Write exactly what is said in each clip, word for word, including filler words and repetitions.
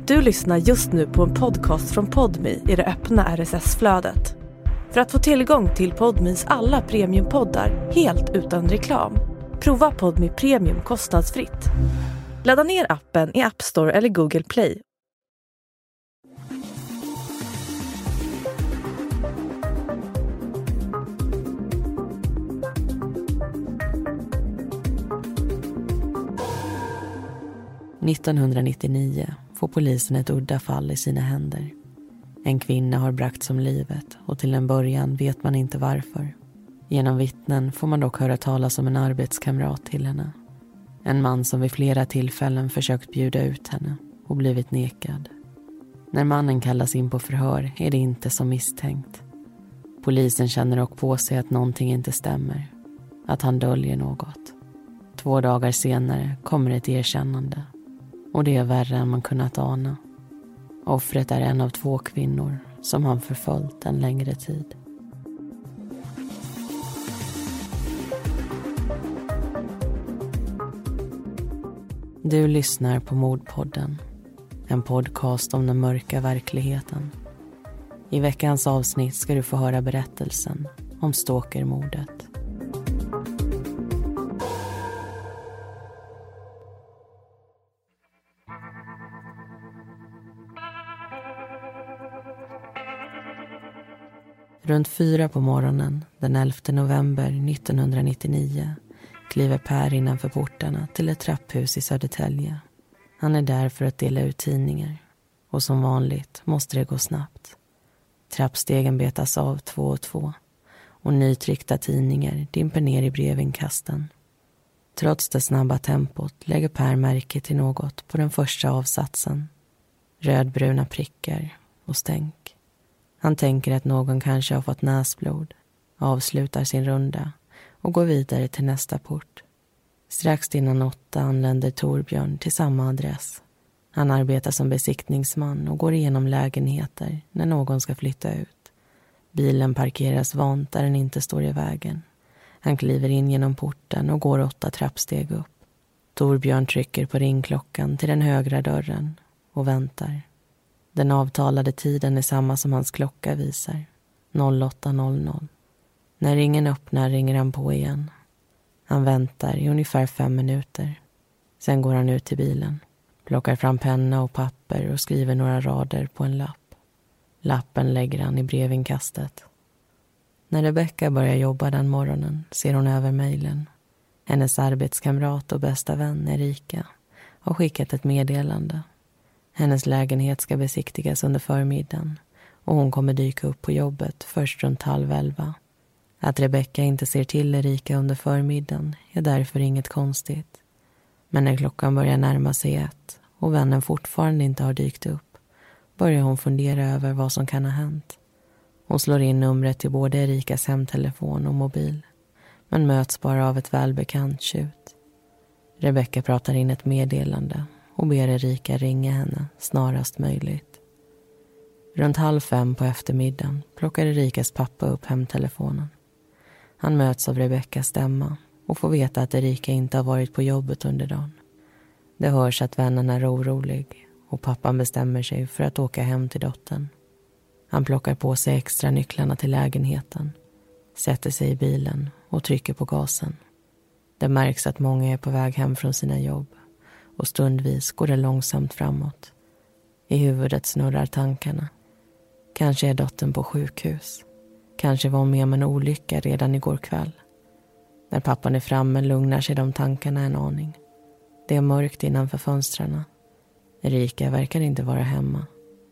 Du lyssnar just nu på en podcast från Podmi i det öppna R S S-flödet. För att få tillgång till Podmis alla premiumpoddar helt utan reklam, prova Podmi Premium kostnadsfritt. Ladda ner appen i App Store eller Google Play. nittonhundranittionio får polisen ett udda fall i sina händer. En kvinna har bragts om livet och till en början vet man inte varför. Genom vittnen får man dock höra talas om en arbetskamrat till henne. En man som vid flera tillfällen försökt bjuda ut henne och blivit nekad. När mannen kallas in på förhör är det inte som misstänkt. Polisen känner dock på sig att någonting inte stämmer. Att han döljer något. Två dagar senare kommer ett erkännande. Och det är värre än man kunnat ana. Offret är en av två kvinnor som han förföljt en längre tid. Du lyssnar på Mordpodden. En podcast om den mörka verkligheten. I veckans avsnitt ska du få höra berättelsen om stalkermordet. Runt fyra på morgonen den elfte november nittonhundranittionio kliver Per innanför portarna till ett trapphus i Södertälje. Han är där för att dela ut tidningar. Och som vanligt måste det gå snabbt. Trappstegen betas av två och två. Och nytryckta tidningar dimper ner i brevinkasten. Trots det snabba tempot lägger Per märke till något på den första avsatsen. Rödbruna prickar och stänk. Han tänker att någon kanske har fått näsblod, avslutar sin runda och går vidare till nästa port. Strax innan åtta anländer Torbjörn till samma adress. Han arbetar som besiktningsman och går igenom lägenheter när någon ska flytta ut. Bilen parkeras vant där den inte står i vägen. Han kliver in genom porten och går åtta trappsteg upp. Torbjörn trycker på ringklockan till den högra dörren och väntar. Den avtalade tiden är samma som hans klocka visar. åtta noll noll. När ringen öppnar ringer han på igen. Han väntar i ungefär fem minuter. Sen går han ut till bilen. Plockar fram penna och papper och skriver några rader på en lapp. Lappen lägger han i brevinkastet. När Rebecka börjar jobba den morgonen ser hon över mejlen. Hennes arbetskamrat och bästa vän Erika har skickat ett meddelande. Hennes lägenhet ska besiktigas under förmiddagen och hon kommer dyka upp på jobbet först runt halv elva. Att Rebecka inte ser till Erika under förmiddagen är därför inget konstigt. Men när klockan börjar närma sig ett och vännen fortfarande inte har dykt upp börjar hon fundera över vad som kan ha hänt. Hon slår in numret till både Erikas hemtelefon och mobil men möts bara av ett välbekant tjut. Rebecka pratar in ett meddelande och ber Erika ringa henne snarast möjligt. Runt halv fem på eftermiddagen plockar Erikas pappa upp hemtelefonen. Han möts av Rebeckas stämma och får veta att Erika inte har varit på jobbet under dagen. Det hörs att vännen är orolig och pappan bestämmer sig för att åka hem till dottern. Han plockar på sig extra nycklarna till lägenheten, sätter sig i bilen och trycker på gasen. Det märks att många är på väg hem från sina jobb. Och stundvis går det långsamt framåt. I huvudet snurrar tankarna. Kanske är dottern på sjukhus. Kanske var hon med om en olycka redan igår kväll. När pappan är framme lugnar sig de tankarna en aning. Det är mörkt innanför fönstren. Erika verkar inte vara hemma.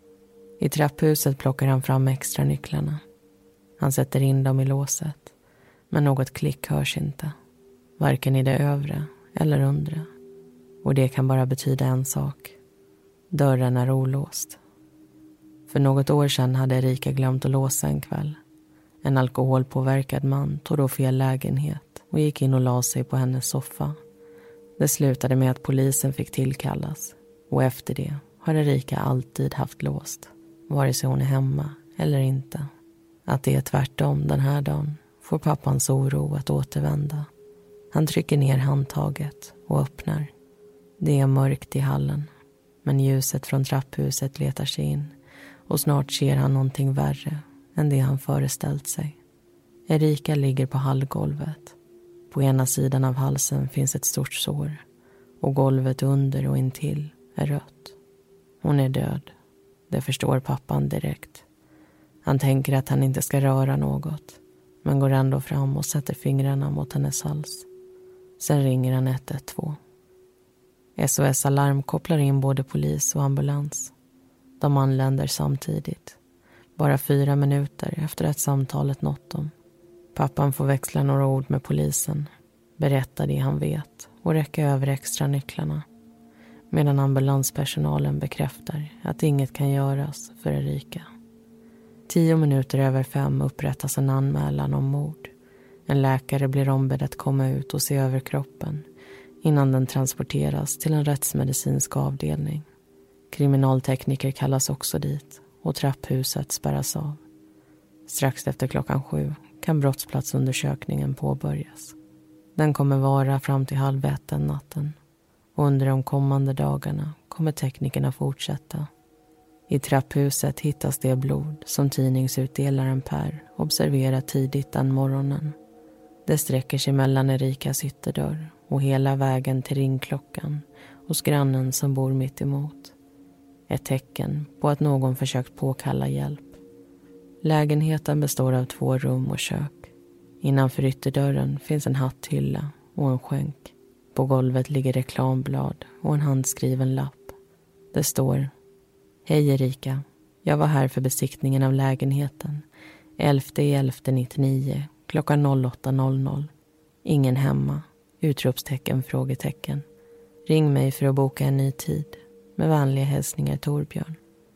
I trapphuset plockar han fram extra nycklarna. Han sätter in dem i låset. Men något klick hörs inte. Varken i det övre eller undre. Och det kan bara betyda en sak. Dörren är olåst. För något år sedan hade Erika glömt att låsa en kväll. En alkoholpåverkad man tog då fel lägenhet och gick in och la sig på hennes soffa. Det slutade med att polisen fick tillkallas. Och efter det har Erika alltid haft låst. Vare sig hon är hemma eller inte. Att det är tvärtom den här dagen får pappans oro att återvända. Han trycker ner handtaget och öppnar. Det är mörkt i hallen. Men ljuset från trapphuset letar sig in och snart ser han någonting värre än det han föreställt sig. Erika ligger på hallgolvet. På ena sidan av halsen finns ett stort sår och golvet under och intill är rött. Hon är död. Det förstår pappan direkt. Han tänker att han inte ska röra något, men går ändå fram och sätter fingrarna mot hennes hals. Sen ringer han ett ett två. S O S-alarm kopplar in både polis och ambulans. De anländer samtidigt. Bara fyra minuter efter att samtalet nått dem. Pappan får växla några ord med polisen, berätta det han vet och räcka över extra nycklarna. Medan ambulanspersonalen bekräftar att inget kan göras för Erika. Tio minuter över fem upprättas en anmälan om mord. En läkare blir ombedd att komma ut och se över kroppen innan den transporteras till en rättsmedicinsk avdelning. Kriminaltekniker kallas också dit och trapphuset spärras av. Strax efter klockan sju kan brottsplatsundersökningen påbörjas. Den kommer vara fram till halv ett den natten. Och under de kommande dagarna kommer teknikerna fortsätta. I trapphuset hittas det blod som tidningsutdelaren Per observerat tidigt den morgonen. Det sträcker sig mellan Erikas ytterdörr och hela vägen till ringklockan hos grannen som bor mitt emot. Ett tecken på att någon försökt påkalla hjälp. Lägenheten består av två rum och kök. Innanför ytterdörren finns en hatthylla och en skänk. På golvet ligger reklamblad och en handskriven lapp. Det står: Hej Erika, jag var här för besiktningen av lägenheten elfte elfte nittionio klockan åtta noll noll. Ingen hemma, utropstecken, frågetecken. Ring mig för att boka en ny tid. Med vänliga hälsningar Torbjörn.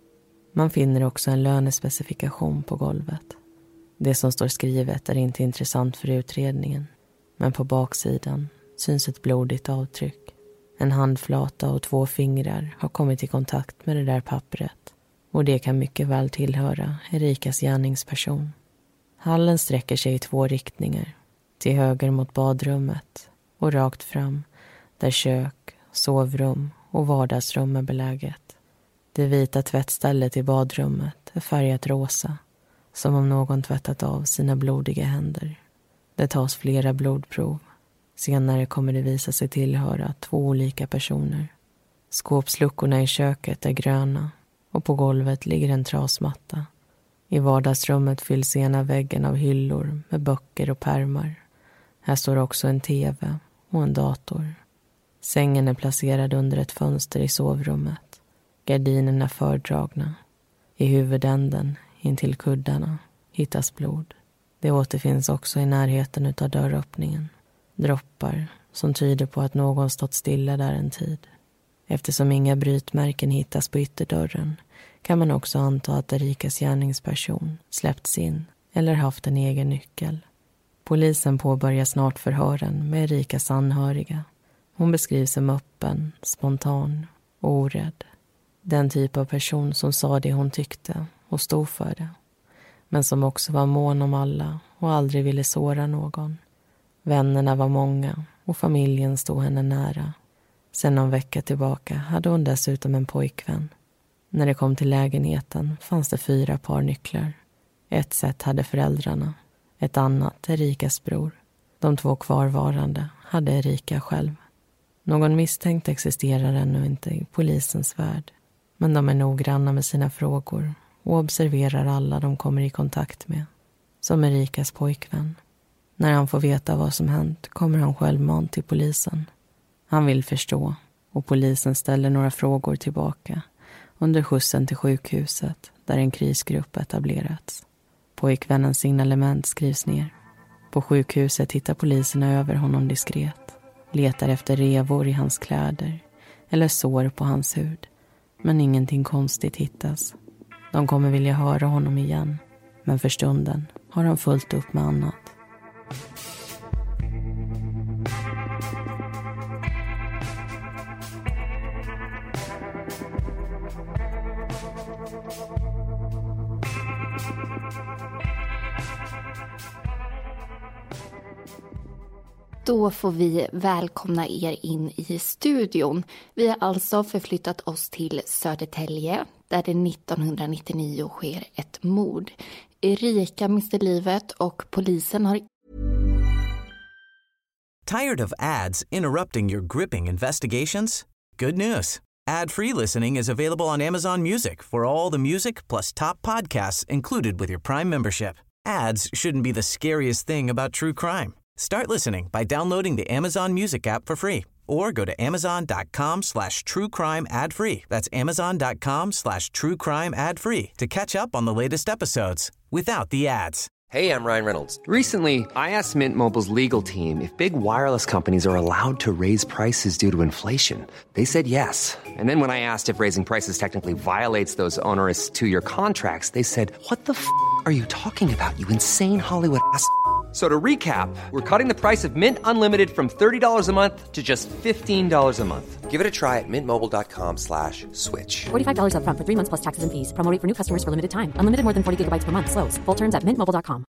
Man finner också en lönespecifikation på golvet. Det som står skrivet är inte intressant för utredningen. Men på baksidan syns ett blodigt avtryck. En handflata och två fingrar har kommit i kontakt med det där pappret. Och det kan mycket väl tillhöra Erikas gärningsperson. Hallen sträcker sig i två riktningar. Till höger mot badrummet och rakt fram där kök, sovrum och vardagsrum är beläget. Det vita tvättstället i badrummet är färgat rosa, som om någon tvättat av sina blodiga händer. Det tas flera blodprov. Senare kommer det visa sig tillhöra två olika personer. Skåpsluckorna i köket är gröna och på golvet ligger en trasmatta. I vardagsrummet fylls ena väggen av hyllor med böcker och pärmar. Här står också en tv och en dator. Sängen är placerad under ett fönster i sovrummet. Gardinerna fördragna. I huvudänden, intill kuddarna, hittas blod. Det återfinns också i närheten utav dörröppningen. Droppar som tyder på att någon stått stilla där en tid. Eftersom inga brytmärken hittas på ytterdörren kan man också anta att Erikas gärningsperson släppts in eller haft en egen nyckel. Polisen påbörjar snart förhören med Erikas anhöriga. Hon beskrivs som öppen, spontan och orädd. Den typ av person som sa det hon tyckte och stod för det. Men som också var mån om alla och aldrig ville såra någon. Vännerna var många och familjen stod henne nära. Sen någon vecka tillbaka hade hon dessutom en pojkvän. När det kom till lägenheten fanns det fyra par nycklar. Ett set hade föräldrarna, ett annat Erikas bror. De två kvarvarande hade Erika själv. Någon misstänkt existerar ännu inte i polisens värld. Men de är noggranna med sina frågor och observerar alla de kommer i kontakt med. Som Erikas pojkvän. När han får veta vad som hänt kommer han självmant till polisen. Han vill förstå och polisen ställer några frågor tillbaka under skjutsen till sjukhuset där en krisgrupp etablerats. Pojkvännens signalement skrivs ner. På sjukhuset hittar poliserna över honom diskret. Letar efter revor i hans kläder eller sår på hans hud. Men ingenting konstigt hittas. De kommer vilja höra honom igen. Men för stunden har han fullt upp med annat. Då får vi välkomna er in i studion. Vi har alltså förflyttat oss till Södertälje där det nittonhundranittionio sker ett mord. Erika mister livet och polisen har... Tired of ads interrupting your gripping investigations? Good news. Ad-free listening is available on Amazon Music for all the music plus top podcasts included with your Prime membership. Ads shouldn't be the scariest thing about true crime. Start listening by downloading the Amazon Music app for free or go to amazon.com slash true crime ad free. That's amazon.com slash true crime ad free to catch up on the latest episodes without the ads. Hey, I'm Ryan Reynolds. Recently, I asked Mint Mobile's legal team if big wireless companies are allowed to raise prices due to inflation. They said yes. And then when I asked if raising prices technically violates those onerous two-year contracts, they said, what the f*** are you talking about, you insane Hollywood ass f- So to recap, we're cutting the price of Mint Unlimited from thirty dollars a month to just fifteen dollars a month. Give it a try at mintmobile.com slash switch. forty-five dollars up front for three months plus taxes and fees. Promo rate for new customers for limited time. Unlimited more than forty gigabytes per month. Slows full terms at mint mobile dot com.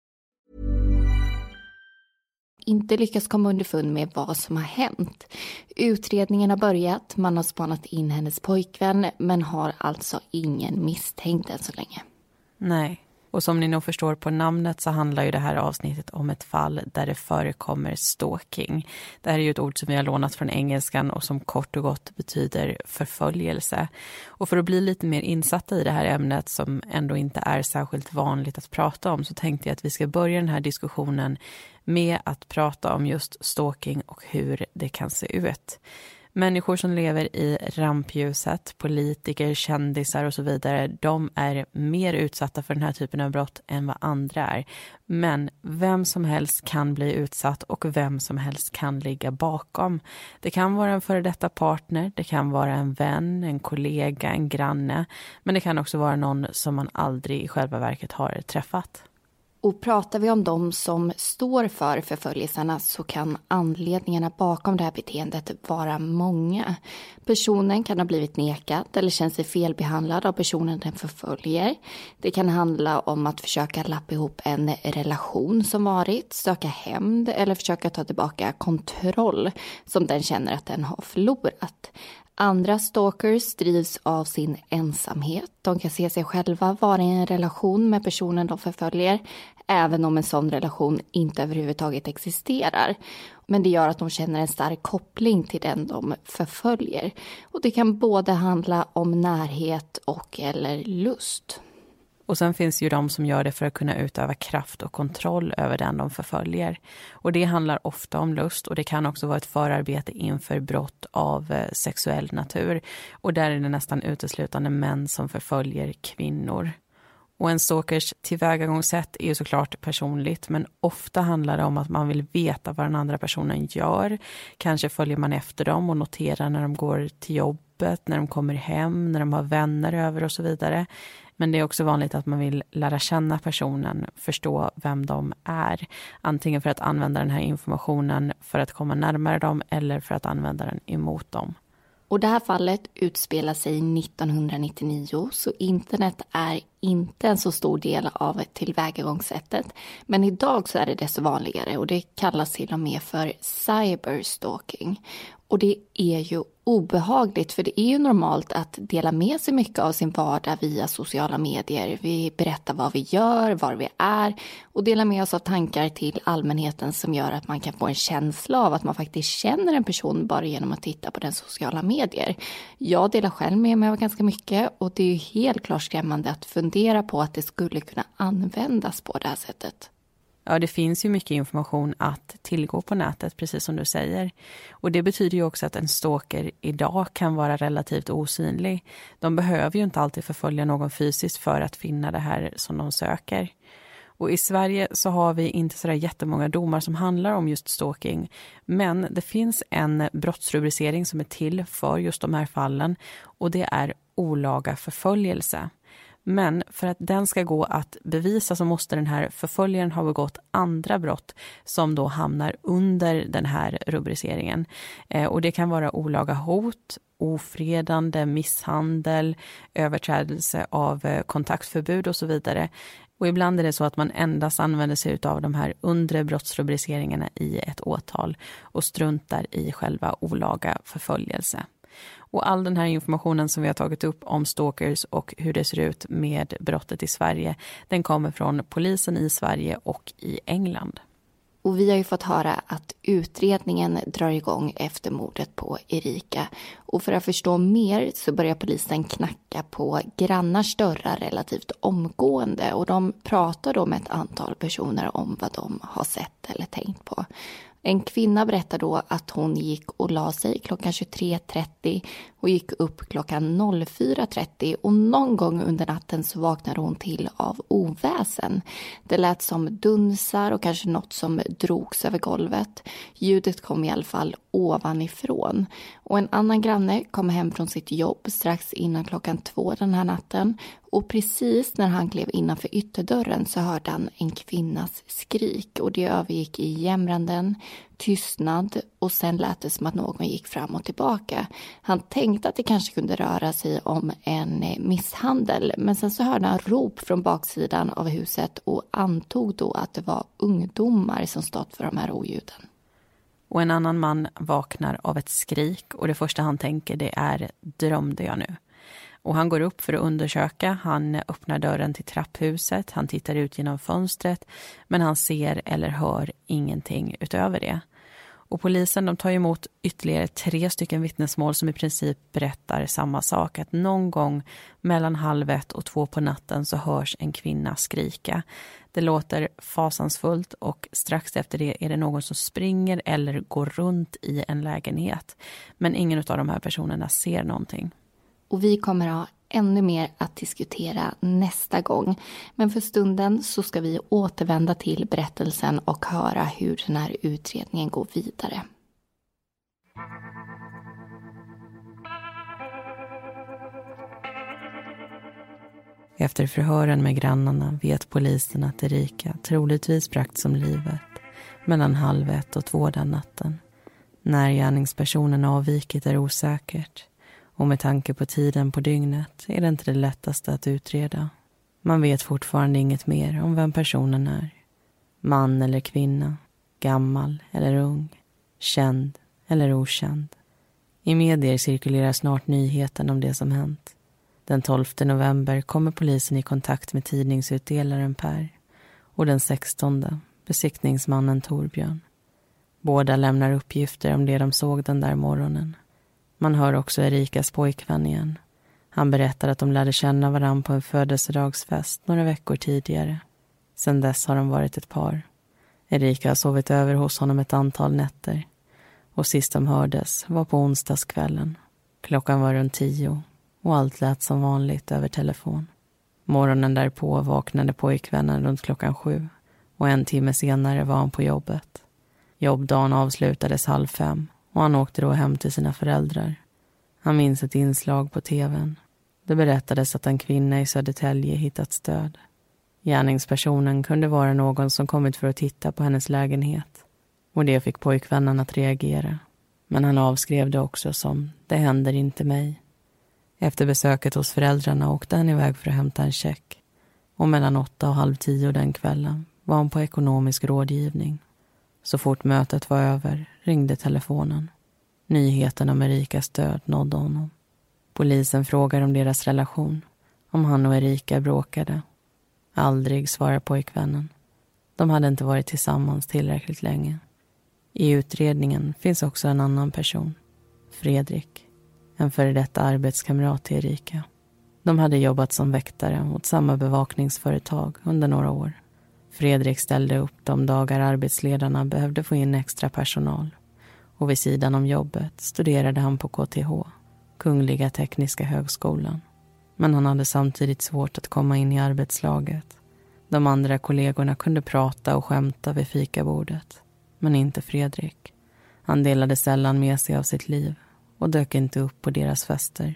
Inte lyckas komma underfund med vad som har hänt. Utredningen har börjat, man har spanat in hennes pojkvän men har alltså ingen misstänkt än så länge. Nej. Och som ni nog förstår på namnet så handlar ju det här avsnittet om ett fall där det förekommer stalking. Det här är ju ett ord som vi har lånat från engelskan och som kort och gott betyder förföljelse. Och för att bli lite mer insatta i det här ämnet som ändå inte är särskilt vanligt att prata om så tänkte jag att vi ska börja den här diskussionen med att prata om just stalking och hur det kan se ut. Människor som lever i rampljuset, politiker, kändisar och så vidare, de är mer utsatta för den här typen av brott än vad andra är. Men vem som helst kan bli utsatt och vem som helst kan ligga bakom. Det kan vara en före detta partner, det kan vara en vän, en kollega, en granne. Men det kan också vara någon som man aldrig i själva verket har träffat. Och pratar vi om de som står för förföljelserna så kan anledningarna bakom det här beteendet vara många. Personen kan ha blivit nekad eller känner sig felbehandlad av personen den förföljer. Det kan handla om att försöka lappa ihop en relation som varit, söka hämnd eller försöka ta tillbaka kontroll som den känner att den har förlorat. Andra stalkers drivs av sin ensamhet. De kan se sig själva vara i en relation med personen de förföljer, även om en sån relation inte överhuvudtaget existerar. Men det gör att de känner en stark koppling till den de förföljer. Och det kan både handla om närhet och eller lust. Och sen finns ju de som gör det för att kunna utöva kraft och kontroll över den de förföljer. Och det handlar ofta om lust och det kan också vara ett förarbete inför brott av eh, sexuell natur. Och där är det nästan uteslutande män som förföljer kvinnor. Och en stalkers tillvägagångssätt är ju såklart personligt, men ofta handlar det om att man vill veta vad den andra personen gör. Kanske följer man efter dem och noterar när de går till jobbet, när de kommer hem, när de har vänner över och så vidare. Men det är också vanligt att man vill lära känna personen, förstå vem de är. Antingen för att använda den här informationen för att komma närmare dem eller för att använda den emot dem. Och det här fallet utspelar sig nittonhundranittionio, så internet är inte en så stor del av tillvägagångssättet. Men idag så är det desto vanligare och det kallas till och med för cyberstalking. Och det är ju obehagligt, för det är ju normalt att dela med sig mycket av sin vardag via sociala medier. Vi berättar vad vi gör, var vi är och delar med oss av tankar till allmänheten som gör att man kan få en känsla av att man faktiskt känner en person bara genom att titta på den sociala medier. Jag delar själv med mig av ganska mycket och det är ju helt klart skrämmande att fundera på att det skulle kunna användas på det här sättet. Ja, det finns ju mycket information att tillgå på nätet, precis som du säger. Och det betyder ju också att en stalker idag kan vara relativt osynlig. De behöver ju inte alltid förfölja någon fysiskt för att finna det här som de söker. Och i Sverige så har vi inte så där jättemånga domar som handlar om just stalking. Men det finns en brottsrubricering som är till för just de här fallen och det är olaga förföljelse. Men för att den ska gå att bevisa så måste den här förföljaren ha begått andra brott som då hamnar under den här rubriceringen. Eh, och det kan vara olaga hot, ofredande, misshandel, överträdelse av eh, kontaktförbud och så vidare. Och ibland är det så att man endast använder sig av de här undre brottsrubriceringarna i ett åtal och struntar i själva olaga förföljelse. Och all den här informationen som vi har tagit upp om stalkers och hur det ser ut med brottet i Sverige, den kommer från polisen i Sverige och i England. Och vi har ju fått höra att utredningen drar igång efter mordet på Erika. Och för att förstå mer så börjar polisen knacka på grannars dörrar relativt omgående. Och de pratar då med ett antal personer om vad de har sett eller tänkt på. En kvinna berättar då att hon gick och la sig klockan tjugotre trettio och gick upp klockan fyra trettio och någon gång under natten så vaknade hon till av oväsen. Det lät som dunsar och kanske något som drogs över golvet. Ljudet kom i alla fall ovanifrån. Och en annan granne kom hem från sitt jobb strax innan klockan två den här natten. Och precis när han klev innanför ytterdörren så hörde han en kvinnas skrik. Och det övergick i jämranden, tystnad och sen lät det som att någon gick fram och tillbaka. Han tänkte att det kanske kunde röra sig om en misshandel. Men sen så hörde han rop från baksidan av huset och antog då att det var ungdomar som stått för de här oljuden. Och en annan man vaknar av ett skrik och det första han tänker det är drömde jag nu? Och han går upp för att undersöka, han öppnar dörren till trapphuset, han tittar ut genom fönstret men han ser eller hör ingenting utöver det. Och polisen de tar emot ytterligare tre stycken vittnesmål som i princip berättar samma sak. Att någon gång mellan halv ett och två på natten så hörs en kvinna skrika. Det låter fasansfullt och strax efter det är det någon som springer eller går runt i en lägenhet. Men ingen av de här personerna ser någonting. Och vi kommer ha ännu mer att diskutera nästa gång. Men för stunden så ska vi återvända till berättelsen och höra hur den här utredningen går vidare. Efter förhören med grannarna vet polisen att Erika troligtvis bragt som livet mellan halv ett och två den natten. När gärningspersonen avvikit är osäkert. Och med tanke på tiden på dygnet är det inte det lättaste att utreda. Man vet fortfarande inget mer om vem personen är. Man eller kvinna, gammal eller ung, känd eller okänd. I medier cirkulerar snart nyheten om det som hänt. Den tolfte november kommer polisen i kontakt med tidningsutdelaren Per och den sextonde besiktningsmannen Torbjörn. Båda lämnar uppgifter om det de såg den där morgonen. Man hör också Erikas pojkvän igen. Han berättar att de lärde känna varann på en födelsedagsfest några veckor tidigare. Sedan dess har de varit ett par. Erika har sovit över hos honom ett antal nätter. Och sist de hördes var på onsdagskvällen. Klockan var runt tio och allt lät som vanligt över telefon. Morgonen därpå vaknade pojkvännen runt klockan sju och en timme senare var han på jobbet. Jobbdagen avslutades halv fem. Och han åkte då hem till sina föräldrar. Han minns ett inslag på tvn. Det berättades att en kvinna i Södertälje hittat stöd. Gärningspersonen kunde vara någon som kommit för att titta på hennes lägenhet. Och det fick pojkvännen att reagera. Men han avskrev det också som det händer inte mig. Efter besöket hos föräldrarna åkte han iväg för att hämta en check. Och mellan åtta och halv tio den kvällen var han på ekonomisk rådgivning. Så fort mötet var över ringde telefonen. Nyheten om Erikas död nådde honom. Polisen frågar om deras relation. Om han och Erika bråkade. Aldrig, svarar pojkvännen. De hade inte varit tillsammans tillräckligt länge. I utredningen finns också en annan person. Fredrik. En före detta arbetskamrat till Erika. De hade jobbat som väktare mot samma bevakningsföretag under några år. Fredrik ställde upp de dagar arbetsledarna behövde få in extra personal. Och vid sidan om jobbet studerade han på K T H, Kungliga Tekniska högskolan. Men han hade samtidigt svårt att komma in i arbetslaget. De andra kollegorna kunde prata och skämta vid fikabordet. Men inte Fredrik. Han delade sällan med sig av sitt liv och dök inte upp på deras fester.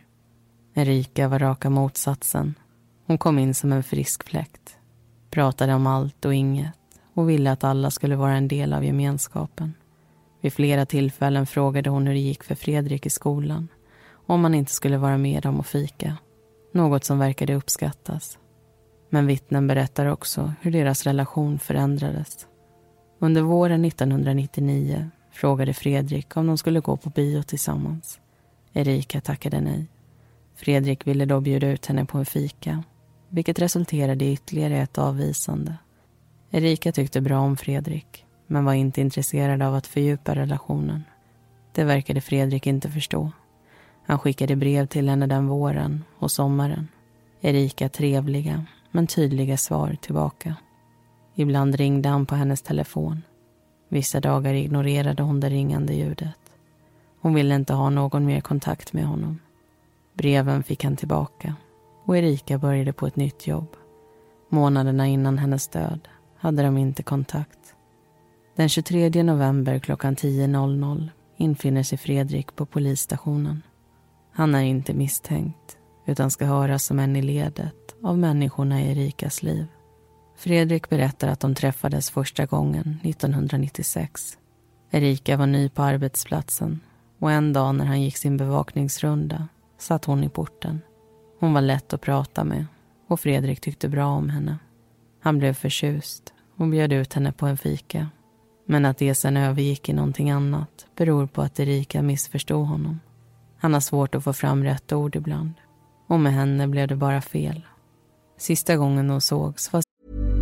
Erika var raka motsatsen. Hon kom in som en frisk fläkt. Pratade om allt och inget och ville att alla skulle vara en del av gemenskapen. Vid flera tillfällen frågade hon hur det gick för Fredrik i skolan. Om han inte skulle vara med dem och fika. Något som verkade uppskattas. Men vittnen berättar också hur deras relation förändrades. Under våren nittonhundranittionio frågade Fredrik om de skulle gå på bio tillsammans. Erika tackade nej. Fredrik ville då bjuda ut henne på en fika, vilket resulterade i ytterligare ett avvisande. Erika tyckte bra om Fredrik, men var inte intresserad av att fördjupa relationen. Det verkade Fredrik inte förstå. Han skickade brev till henne den våren och sommaren. Erika trevliga, men tydliga svar tillbaka. Ibland ringde han på hennes telefon. Vissa dagar ignorerade hon det ringande ljudet. Hon ville inte ha någon mer kontakt med honom. Breven fick han tillbaka och Erika började på ett nytt jobb. Månaderna innan hennes död hade de inte kontakt. Den tjugotredje november klockan tio infinner sig Fredrik på polisstationen. Han är inte misstänkt utan ska höras som en i ledet av människorna i Erikas liv. Fredrik berättar att de träffades första gången nittonhundranittiosex. Erika var ny på arbetsplatsen och en dag när han gick sin bevakningsrunda satt hon i porten. Hon var lätt att prata med och Fredrik tyckte bra om henne. Han blev förtjust och bjöd ut henne på en fika. Men att det sen övergick i någonting annat beror på att Erika missförstod honom. Han har svårt att få fram rätt ord ibland. Och med henne blev det bara fel. Sista gången de sågs var...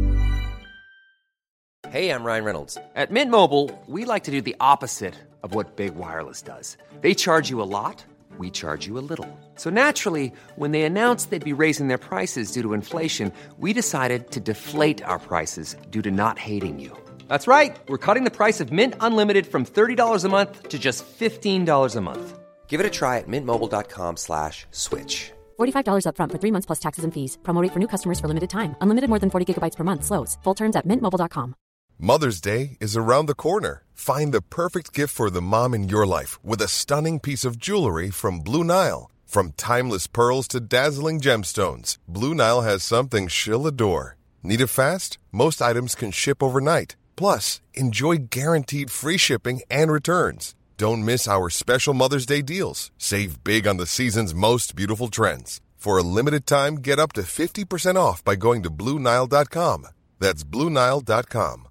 Hey, I'm Ryan Reynolds. At Mint Mobile, we like to do the opposite of what Big Wireless does. They charge you a lot, we charge you a little. So naturally, when they announced they'd be raising their prices due to inflation, we decided to deflate our prices due to not hating you. That's right. We're cutting the price of Mint Unlimited from thirty dollars a month to just fifteen dollars a month. Give it a try at mintmobile.com slash switch. forty-five dollars up front for three months plus taxes and fees. Promo rate for new customers for limited time. Unlimited more than forty gigabytes per month slows. Full terms at mint mobile dot com. Mother's Day is around the corner. Find the perfect gift for the mom in your life with a stunning piece of jewelry from Blue Nile. From timeless pearls to dazzling gemstones, Blue Nile has something she'll adore. Need it fast? Most items can ship overnight. Plus, enjoy guaranteed free shipping and returns. Don't miss our special Mother's Day deals. Save big on the season's most beautiful trends. For a limited time, get up to fifty percent off by going to blue nile dot com. That's blue nile dot com.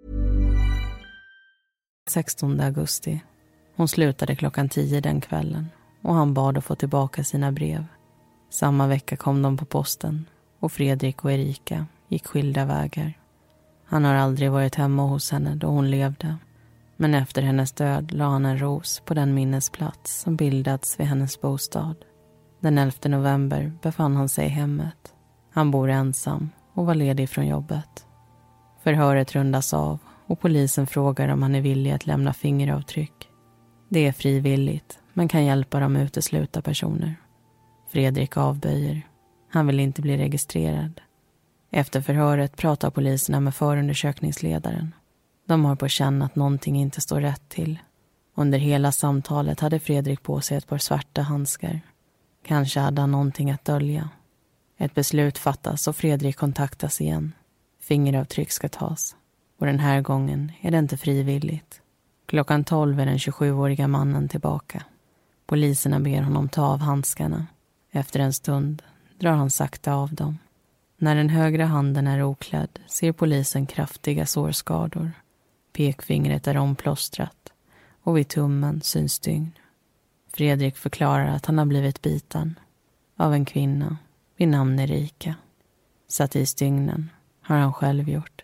sextonde augusti. Hon slutade klockan tio den kvällen och han bad att få tillbaka sina brev. Samma vecka kom de på posten och Fredrik och Erika gick skilda vägar. Han har aldrig varit hemma hos henne då hon levde. Men efter hennes död la han en ros på den minnesplats som bildats vid hennes bostad. Den elfte november befann han sig i hemmet. Han bor ensam och var ledig från jobbet. Förhöret rundas av och polisen frågar om han är villig att lämna fingeravtryck. Det är frivilligt men kan hjälpa dem att utesluta personer. Fredrik avböjer. Han vill inte bli registrerad. Efter förhöret pratar poliserna med förundersökningsledaren. De har på känn att någonting inte står rätt till. Under hela samtalet hade Fredrik på sig ett par svarta handskar. Kanske hade han någonting att dölja. Ett beslut fattas och Fredrik kontaktas igen. Fingeravtryck ska tas. Och den här gången är det inte frivilligt. Klockan tolv är den tjugosjuåriga mannen tillbaka. Poliserna ber honom ta av handskarna. Efter en stund drar han sakta av dem. När den högra handen är oklädd ser polisen kraftiga sårskador. Pekfingret är omplåstrat och vid tummen syns stygn. Fredrik förklarar att han har blivit biten av en kvinna vid namn Erika. Satt i stygnen har han själv gjort.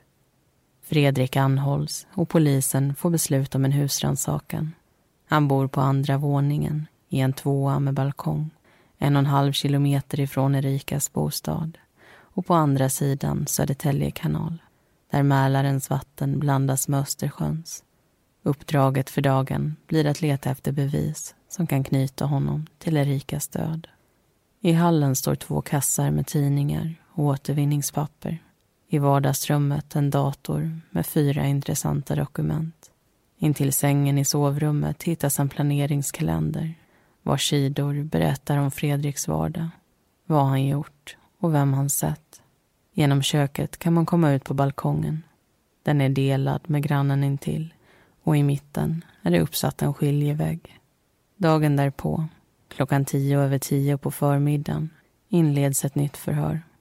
Fredrik anhålls och polisen får beslut om en husrannsakan. Han bor på andra våningen i en tvåa med balkong, en och en halv kilometer ifrån Erikas bostad. Och på andra sidan Södertälje kanal, där Mälarens vatten blandas med Östersjöns. Uppdraget för dagen blir att leta efter bevis som kan knyta honom till Erikas död. I hallen står två kassar med tidningar och återvinningspapper. I vardagsrummet en dator med fyra intressanta dokument. Intill sängen i sovrummet hittas en planeringskalender vars sidor berättar om Fredriks vardag, vad han gjort och vem han sett. Genom köket kan man komma ut på balkongen. Den är delad med grannen intill och i mitten är det uppsatt en skiljevägg. Dagen därpå, klockan tio över tio på förmiddagen, inleds ett nytt förhör.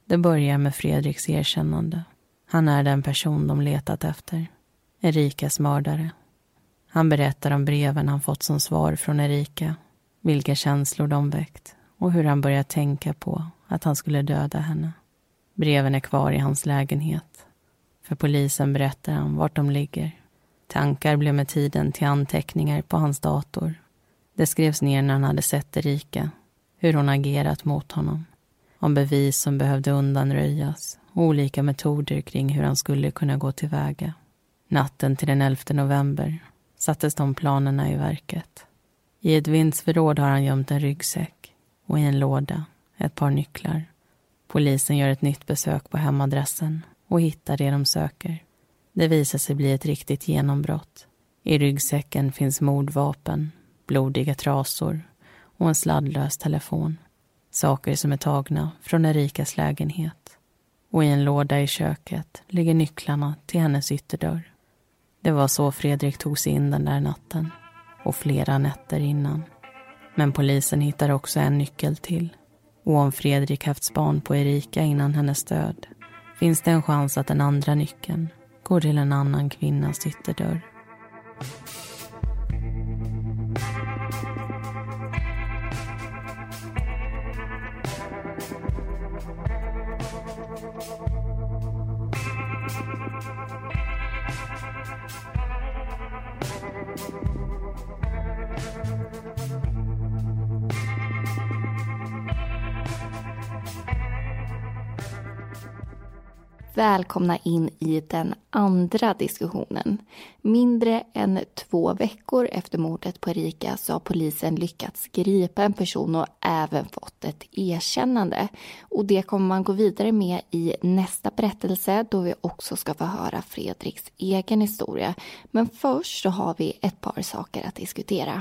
Det börjar med Fredriks erkännande. Han är den person de letat efter. Erikas mördare. Han berättar om breven han fått som svar från Erika. Vilka känslor de väckt. Och hur han börjat tänka på att han skulle döda henne. Breven är kvar i hans lägenhet. För polisen berättar han vart de ligger. Tankar blev med tiden till anteckningar på hans dator. Det skrevs ner när han hade sett Erika. Hur hon agerat mot honom. Om bevis som behövde undanröjas. Och olika metoder kring hur han skulle kunna gå tillväga. Natten till den elfte november sattes de planerna i verket. I ett vindsförråd har han gömt en ryggsäck. Och i en låda ett par nycklar. Polisen gör ett nytt besök på hemadressen. Och hittar det de söker. Det visar sig bli ett riktigt genombrott. I ryggsäcken finns mordvapen, blodiga trasor och en sladdlös telefon. Saker som är tagna från Erikas lägenhet. Och i en låda i köket ligger nycklarna till hennes ytterdörr. Det var så Fredrik tog sig in den där natten. Och flera nätter innan. Men polisen hittar också en nyckel till. Och om Fredrik haft span på Erika innan hennes död finns det en chans att den andra nyckeln går till en annan kvinnas ytterdörr. Välkomna in i den andra diskussionen. Mindre än två veckor efter mordet på Erika så har polisen lyckats gripa en person och även fått ett erkännande. Och det kommer man gå vidare med i nästa berättelse då vi också ska få höra Fredriks egen historia. Men först så har vi ett par saker att diskutera.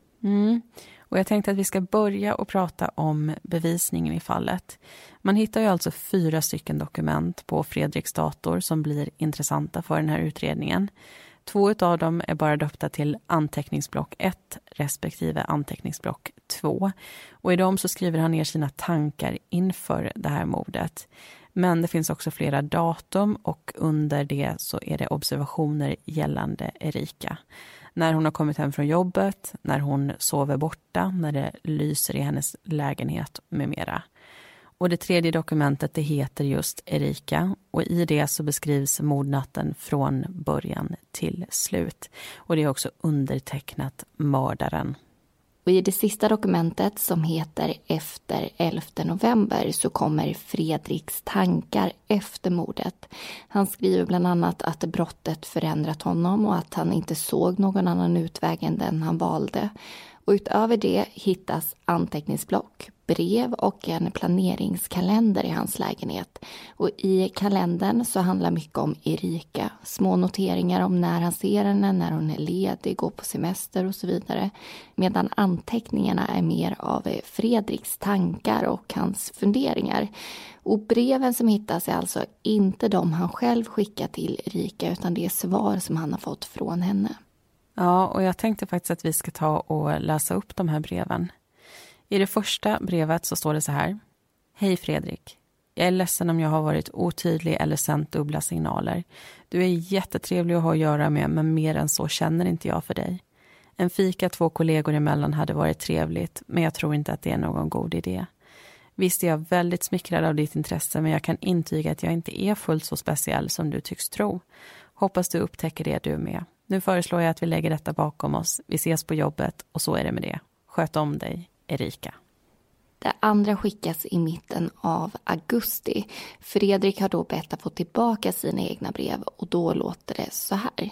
Mm. Och jag tänkte att vi ska börja och prata om bevisningen i fallet. Man hittar ju alltså fyra stycken dokument på Fredriks dator som blir intressanta för den här utredningen. Två av dem är bara döpta till anteckningsblock ett respektive anteckningsblock två. Och i dem så skriver han ner sina tankar inför det här mordet. Men det finns också flera datum och under det så är det observationer gällande Erika. När hon har kommit hem från jobbet, när hon sover borta, när det lyser i hennes lägenhet med mera. Och det tredje dokumentet det heter just Erika och i det så beskrivs mordnatten från början till slut. Och det är också undertecknat mördaren. Och i det sista dokumentet som heter Efter elfte november så kommer Fredriks tankar efter mordet. Han skriver bland annat att brottet förändrat honom och att han inte såg någon annan utväg än den han valde. Och utöver det hittas anteckningsblock, brev och en planeringskalender i hans lägenhet. Och i kalendern så handlar mycket om Erika. Små noteringar om när han ser henne, när hon är ledig, går på semester och så vidare. Medan anteckningarna är mer av Fredriks tankar och hans funderingar. Och breven som hittas är alltså inte de han själv skickar till Erika utan det är svar som han har fått från henne. Ja, och jag tänkte faktiskt att vi ska ta och läsa upp de här breven. I det första brevet så står det så här. Hej Fredrik, jag är ledsen om jag har varit otydlig eller sänt dubbla signaler. Du är jättetrevlig att ha att göra med men mer än så känner inte jag för dig. En fika två kollegor emellan hade varit trevligt men jag tror inte att det är någon god idé. Visst är jag väldigt smickrad av ditt intresse men jag kan intyga att jag inte är fullt så speciell som du tycks tro. Hoppas du upptäcker det du med. Nu föreslår jag att vi lägger detta bakom oss. Vi ses på jobbet och så är det med det. Sköt om dig, Erika. Det andra skickas i mitten av augusti. Fredrik har då bett att få tillbaka sina egna brev och då låter det så här.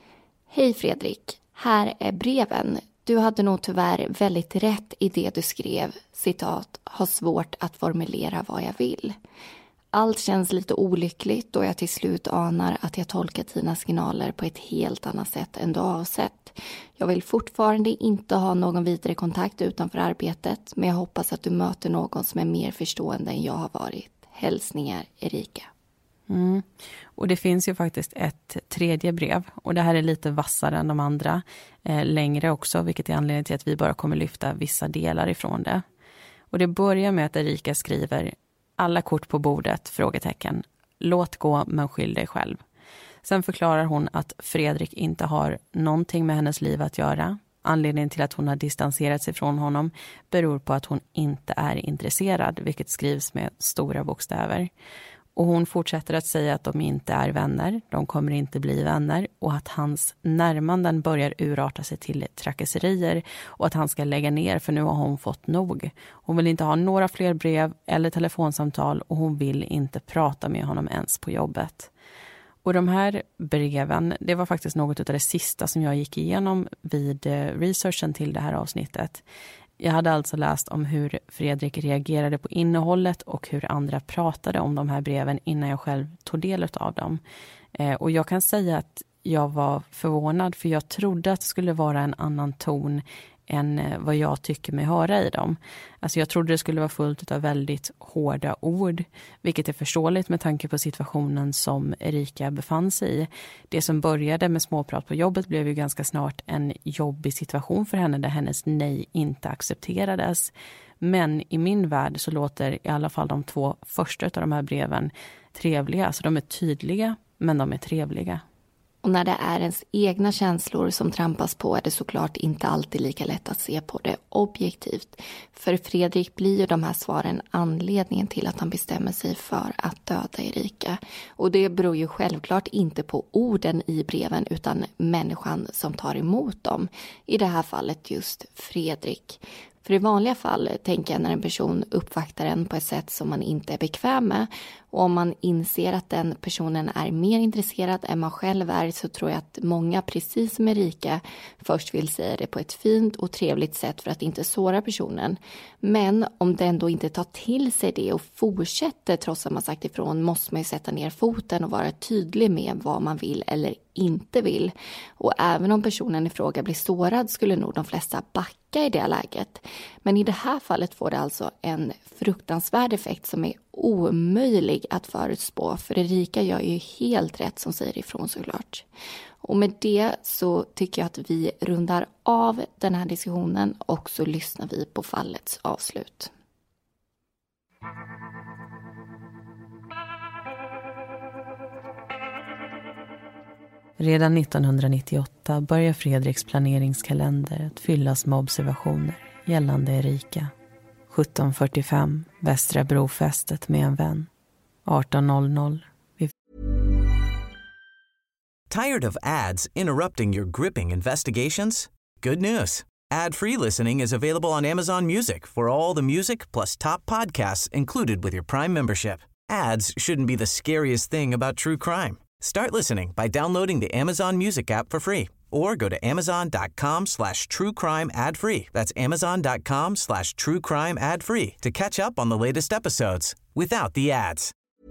Hej Fredrik, här är breven. Du hade nog tyvärr väldigt rätt i det du skrev. Citat, har svårt att formulera vad jag vill. Allt känns lite olyckligt och jag till slut anar att jag tolkat dina signaler på ett helt annat sätt än du avsett. Jag vill fortfarande inte ha någon vidare kontakt utanför arbetet men jag hoppas att du möter någon som är mer förstående än jag har varit. Hälsningar Erika. Mm. Och det finns ju faktiskt ett tredje brev och det här är lite vassare än de andra. Eh, längre också vilket är anledningen till att vi bara kommer lyfta vissa delar ifrån det. Och det börjar med att Erika skriver Alla kort på bordet, frågetecken. Låt gå men skyll dig själv. Sen förklarar hon att Fredrik inte har någonting med hennes liv att göra. Anledningen till att hon har distanserat sig från honom beror på att hon inte är intresserad, vilket skrivs med stora bokstäver. Och hon fortsätter att säga att de inte är vänner, de kommer inte bli vänner och att hans närmanden börjar urarta sig till trakasserier och att han ska lägga ner för nu har hon fått nog. Hon vill inte ha några fler brev eller telefonsamtal och hon vill inte prata med honom ens på jobbet. Och de här breven, det var faktiskt något av det sista som jag gick igenom vid researchen till det här avsnittet. Jag hade alltså läst om hur Fredrik reagerade på innehållet och hur andra pratade om de här breven innan jag själv tog del av dem. Eh, och jag kan säga att jag var förvånad för jag trodde att det skulle vara en annan ton än vad jag tycker mig höra i dem. Alltså jag trodde det skulle vara fullt av väldigt hårda ord, vilket är förståeligt med tanke på situationen som Erika befann sig i. Det som började med småprat på jobbet blev ju ganska snart en jobbig situation för henne där hennes nej inte accepterades. Men i min värld så låter i alla fall de två första av de här breven trevliga. Alltså de är tydliga, men de är trevliga. Och när det är ens egna känslor som trampas på är det såklart inte alltid lika lätt att se på det objektivt. För Fredrik blir ju de här svaren anledningen till att han bestämmer sig för att döda Erika. Och det beror ju självklart inte på orden i breven utan människan som tar emot dem. I det här fallet just Fredrik. För i vanliga fall tänker jag när en person uppvaktar en på ett sätt som man inte är bekväm med. Och om man inser att den personen är mer intresserad än man själv är så tror jag att många, precis som Erika, först vill säga det på ett fint och trevligt sätt för att inte såra personen. Men om den då inte tar till sig det och fortsätter trots att man sagt ifrån måste man ju sätta ner foten och vara tydlig med vad man vill eller inte vill. Och även om personen i fråga blir sårad skulle nog de flesta backa i det läget. Men i det här fallet får det alltså en fruktansvärd effekt som är omöjlig att förutspå. För Erika gör ju helt rätt som säger ifrån såklart. Och med det så tycker jag att vi rundar av den här diskussionen och så lyssnar vi på fallets avslut. Redan nittonhundranittioåtta börjar Fredriks planeringskalender att fyllas med observationer gällande Erika. sjutton fyrtiofem, Västra brofästet med en vän. arton noll noll. Vi... Tired of ads interrupting your gripping investigations? Good news. Ad-free listening is available on Amazon Music for all the music plus top podcasts included with your Prime membership. Ads shouldn't be the scariest thing about true crime. Start listening by downloading the Amazon Music app for free or go to amazon.com slash true crime ad free. That's amazon.com slash true crime ad free to catch up on the latest episodes without the ads.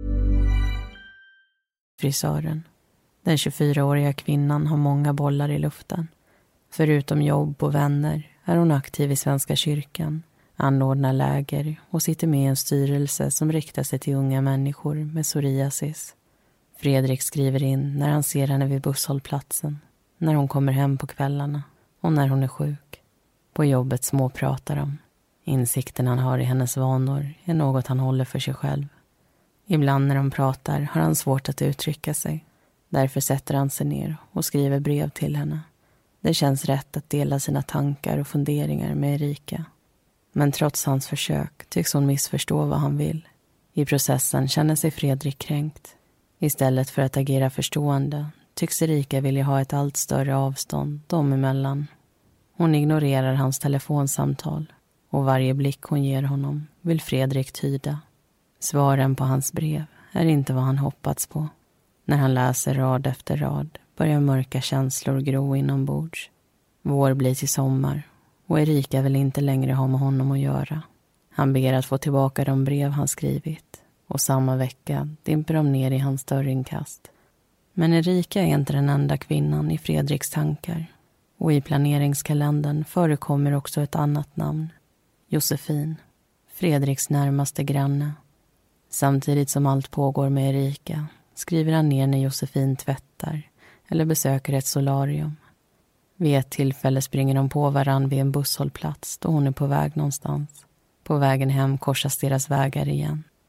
Frisören. Den tjugofyraåriga kvinnan har många bollar i luften. Förutom jobb och vänner är hon aktiv i Svenska kyrkan, anordnar läger och sitter med i en styrelse som riktar sig till unga människor med psoriasis. Fredrik skriver in när han ser henne vid busshållplatsen, när hon kommer hem på kvällarna och när hon är sjuk. På jobbet småpratar de. Insikten han har i hennes vanor är något han håller för sig själv. Ibland när de pratar har han svårt att uttrycka sig. Därför sätter han sig ner och skriver brev till henne. Det känns rätt att dela sina tankar och funderingar med Erika. Men trots hans försök tycks hon missförstå vad han vill. I processen känner sig Fredrik kränkt. Istället för att agera förstående tycks Erika vilja ha ett allt större avstånd dem emellan. Hon ignorerar hans telefonsamtal och varje blick hon ger honom vill Fredrik tyda. Svaren på hans brev är inte vad han hoppats på. När han läser rad efter rad börjar mörka känslor gro inombords. Vår blir till sommar och Erika vill inte längre ha med honom att göra. Han ber att få tillbaka de brev han skrivit och samma vecka dimper de ner i hans dörrinkast. Men Erika är inte den enda kvinnan i Fredriks tankar och i planeringskalendern förekommer också ett annat namn, Josefin, Fredriks närmaste granne. Samtidigt som allt pågår med Erika skriver han ner när Josefin tvättar eller besöker ett solarium. Vid ett tillfälle springer de på varann vid en busshållplats då hon är på väg någonstans. På vägen hem korsas deras vägar igen.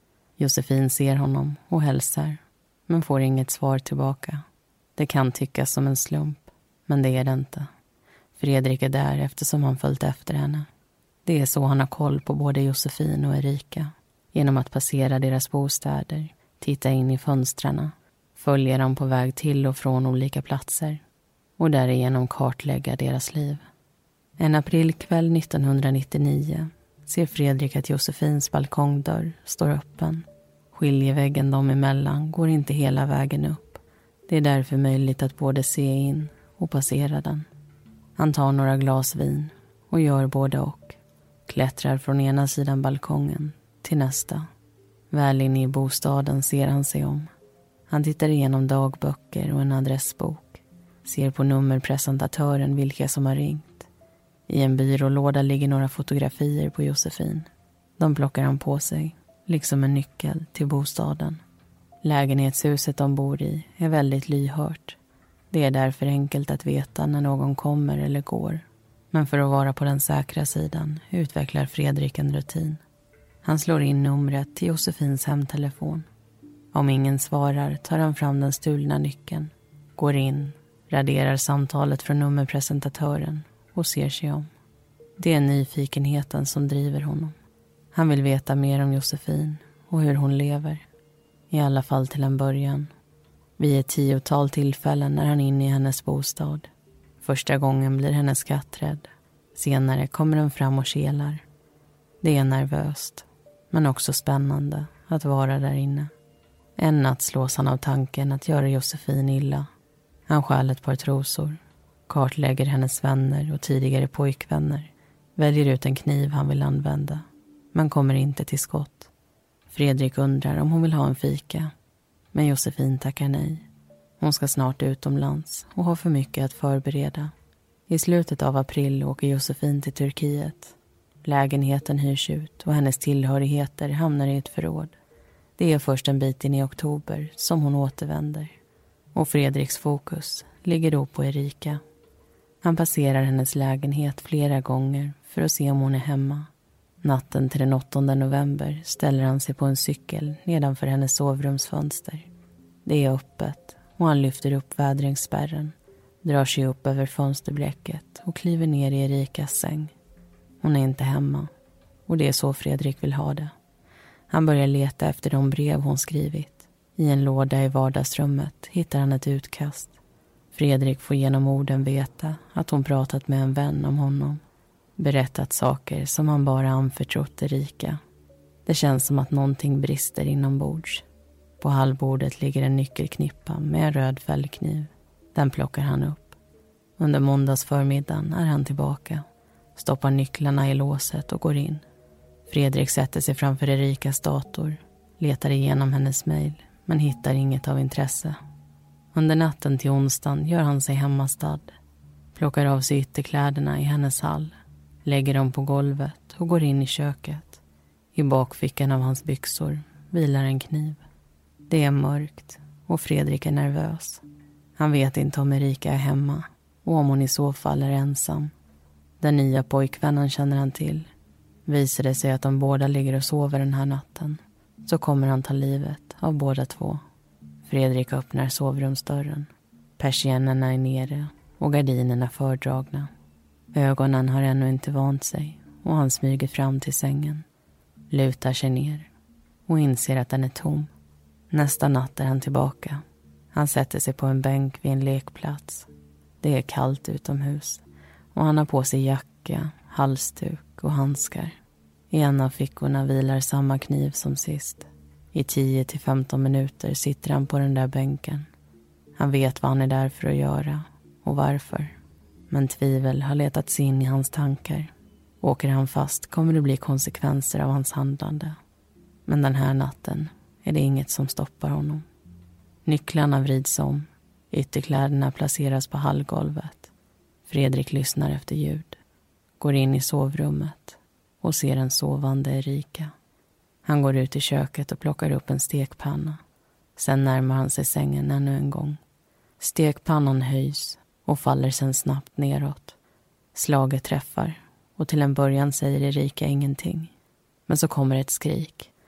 Josefin ser honom och hälsar, men får inget svar tillbaka. Det kan tyckas som en slump, men det är det inte. Fredrik är där eftersom han följt efter henne. Det är så han har koll på både Josefin och Erika. Genom att passera deras bostäder, titta in i fönstren, följa dem på väg till och från olika platser och därigenom kartlägga deras liv. En aprilkväll nittonhundranittionio ser Fredrik att Josefins balkongdörr står öppen. Skiljeväggen dem emellan går inte hela vägen upp. Det är därför möjligt att både se in och passera den. Han tar några glas vin och gör både och. Klättrar från ena sidan balkongen till nästa. Väl inne i bostaden ser han sig om. Han tittar igenom dagböcker och en adressbok. Ser på nummerpresentatören vilka som har ringt. I en byrålåda ligger några fotografier på Josefin. De plockar han på sig, liksom en nyckel till bostaden. Lägenhetshuset de bor i är väldigt lyhört. Det är därför enkelt att veta när någon kommer eller går. Men för att vara på den säkra sidan utvecklar Fredrik en rutin. Han slår in numret till Josefins hemtelefon. Om ingen svarar tar han fram den stulna nyckeln. Går in, raderar samtalet från nummerpresentatören och ser sig om. Det är nyfikenheten som driver honom. Han vill veta mer om Josefin och hur hon lever. I alla fall till en början. Vid ett tiotal tillfällen är han inne i hennes bostad. Första gången blir hennes katt rädd. Senare kommer den fram och kelar. Det är nervöst, men också spännande att vara där inne. En natt slås han av tanken att göra Josefin illa. Han stjäl ett par trosor, kartlägger hennes vänner och tidigare pojkvänner. Väljer ut en kniv han vill använda, men kommer inte till skott. Fredrik undrar om hon vill ha en fika, men Josefin tackar nej. Hon ska snart utomlands och har för mycket att förbereda. I slutet av april åker Josefin till Turkiet. Lägenheten hyrs ut och hennes tillhörigheter hamnar i ett förråd. Det är först en bit in i oktober som hon återvänder. Och Fredriks fokus ligger då på Erika. Han passerar hennes lägenhet flera gånger för att se om hon är hemma. Natten till den åttonde november ställer han sig på en cykel nedanför hennes sovrumsfönster. Det är öppet och han lyfter upp vädringsspärren, drar sig upp över fönsterblecket och kliver ner i Erikas säng. Hon är inte hemma och det är så Fredrik vill ha det. Han börjar leta efter de brev hon skrivit. I en låda i vardagsrummet hittar han ett utkast. Fredrik får genom orden veta att hon pratat med en vän om honom. Berättat saker som han bara anförtrott Erika. Det känns som att någonting brister inombords. På hallbordet ligger en nyckelknippa med en röd fällkniv. Den plockar han upp. Under måndags förmiddagen är han tillbaka. Stoppar nycklarna i låset och går in. Fredrik sätter sig framför Erikas dator. Letar igenom hennes mejl men hittar inget av intresse. Under natten till onsdagen gör han sig hemmastad. Plockar av sig ytterkläderna i hennes hall. Lägger dem på golvet och går in i köket. I bakfickan av hans byxor vilar en kniv. Det är mörkt och Fredrik är nervös. Han vet inte om Erika är hemma och om hon i så fall är ensam. Den nya pojkvännen känner han till. Visar det sig att de båda ligger och sover den här natten så kommer han ta livet av båda två. Fredrik öppnar sovrumsdörren. Persiennerna är nere och gardinerna fördragna. Ögonen har ännu inte vant sig och han smyger fram till sängen. Lutar sig ner och inser att den är tom. Nästa natt är han tillbaka. Han sätter sig på en bänk vid en lekplats. Det är kallt utomhus och han har på sig jacka, halsduk och handskar. I en av fickorna vilar samma kniv som sist. I tio till femton minuter sitter han på den där bänken. Han vet vad han är där för att göra och varför. Men tvivel har letat sig in i hans tankar. Åker han fast kommer det bli konsekvenser av hans handlande. Men den här natten är det inget som stoppar honom. Nycklarna vrids om. Ytterkläderna placeras på hallgolvet. Fredrik lyssnar efter ljud. Går in i sovrummet och ser en sovande Erika. Han går ut i köket och plockar upp en stekpanna. Sen närmar han sig sängen ännu en gång. Stekpannan höjs och faller sen snabbt neråt. Slaget träffar och till en början säger Erika ingenting. Men så kommer ett skrik.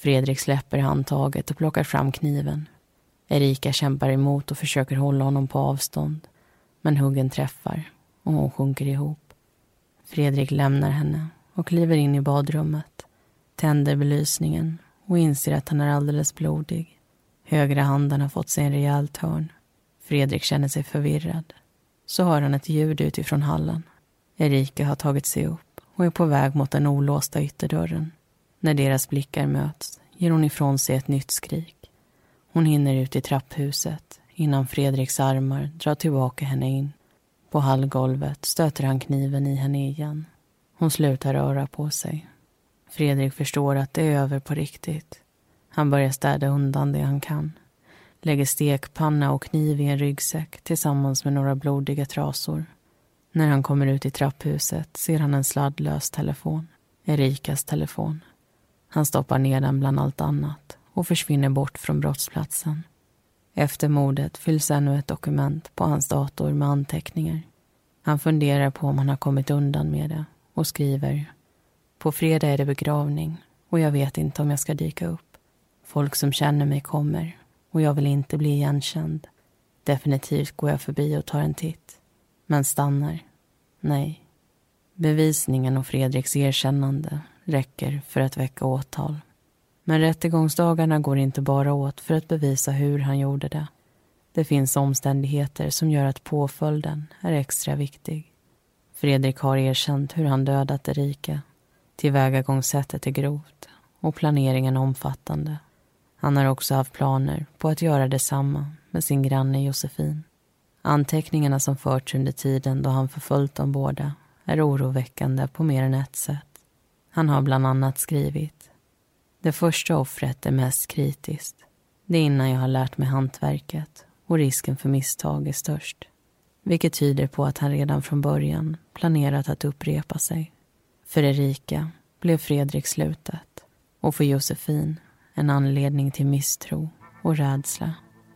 Fredrik släpper handtaget och plockar fram kniven. Erika kämpar emot och försöker hålla honom på avstånd. Men huggen träffar och hon sjunker ihop. Fredrik lämnar henne och kliver in i badrummet. Tänder belysningen och inser att han är alldeles blodig. Högra handen har fått sig en rejäl törn. Fredrik känner sig förvirrad. Så hör han ett ljud utifrån hallen. Erika har tagit sig upp och är på väg mot den olåsta ytterdörren. När deras blickar möts ger hon ifrån sig ett nytt skrik. Hon hinner ut i trapphuset innan Fredriks armar drar tillbaka henne in. På hallgolvet stöter han kniven i henne igen. Hon slutar röra på sig. Fredrik förstår att det är över på riktigt. Han börjar städa undan det han kan. Lägger stekpanna och kniv i en ryggsäck tillsammans med några blodiga trasor. När han kommer ut i trapphuset ser han en sladdlös telefon. Erikas telefon. Han stoppar ner den bland allt annat och försvinner bort från brottsplatsen. Efter mordet fylls ännu ett dokument på hans dator med anteckningar. Han funderar på om han har kommit undan med det och skriver: på fredag är det begravning och jag vet inte om jag ska dyka upp. Folk som känner mig kommer och jag vill inte bli igenkänd. Definitivt går jag förbi och tar en titt. Men stannar. Nej. Bevisningen och Fredriks erkännande räcker för att väcka åtal. Men rättegångsdagarna går inte bara åt för att bevisa hur han gjorde det. Det finns omständigheter som gör att påföljden är extra viktig. Fredrik har erkänt hur han dödat Erika. Tillvägagångssättet är grovt och planeringen omfattande. Han har också haft planer på att göra detsamma med sin granne Josefin. Anteckningarna som förts under tiden då han förföljt dem båda är oroväckande på mer än ett sätt. Han har bland annat skrivit: det första offret är mest kritiskt. Det är innan jag har lärt mig hantverket och risken för misstag är störst. Vilket tyder på att han redan från början planerat att upprepa sig. För Erika blev Fredrik slutet och för Josefin en anledning till misstro och rädsla.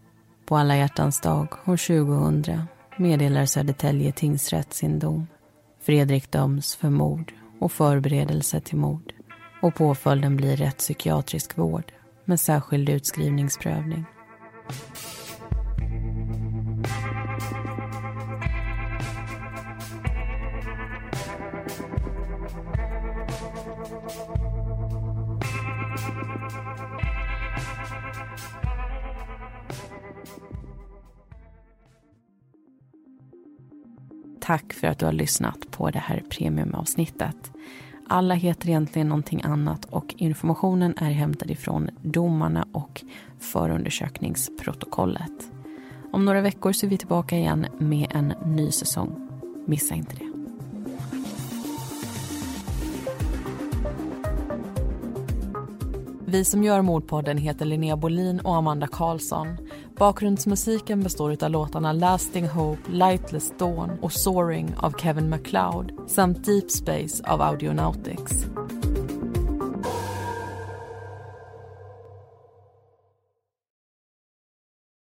På alla hjärtans dag år tjugohundra meddelar Södertälje tingsrätt sin dom. Fredrik döms för mord och förberedelse till mord. Och påföljden blir rättspsykiatrisk vård med särskild utskrivningsprövning. Tack för att du har lyssnat på det här premiumavsnittet. Alla heter egentligen någonting annat och informationen är hämtad ifrån domarna och förundersökningsprotokollet. Om några veckor så är vi tillbaka igen med en ny säsong. Missa inte det. Vi som gör Mordpodden heter Linnea Bolin och Amanda Karlsson. Bakgrundsmusiken består av låtarna Lasting Hope, Lightless Dawn och Soaring av Kevin MacLeod samt Deep Space av Audionautics.